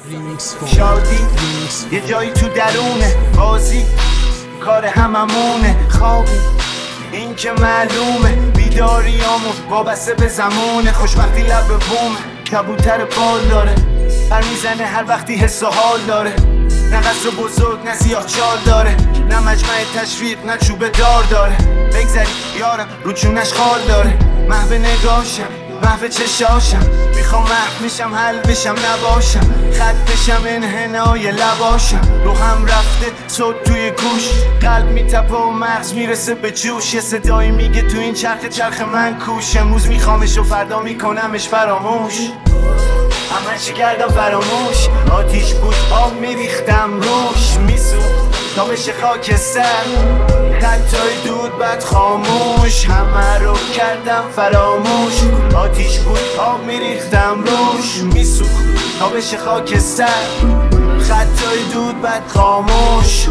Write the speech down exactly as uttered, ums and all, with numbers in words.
شادی یه جایی تو درونه، بازی کار هممونه، خوابی این که معلومه، بیداریامون وابسته به زمونه، خوشبختی لب بومه، کبوتر بال داره، پر میزنه هر وقتی حس و حال داره، نه قصر بزرگ نه سیاه چال داره، نه مجمع تشویق نه چوب دار داره، بگذری یارم رو چونش خال داره، محو نگاشم محو چشاشم، میخوام محو میشم حل بشم نباشم، خط بشم انحنای لباشم، رو هم رفته صوت توی گوش، قلب میتپه و مغز میرسه به جوش، یه صدایی میگه تو این چرخ چرخ من کوش، امروز میخوامش و فردا میکنمش فراموش، همه چی کردم فراموش، آتیش بود آب میریختم روش، میسوخت تا بشه خاکستر، خطای دود بد خاموش، همه رو کردم فراموش، آتیش بود آب میریختم روش، میسوخت تا بشه خاکستر، خطای دود بد خاموش.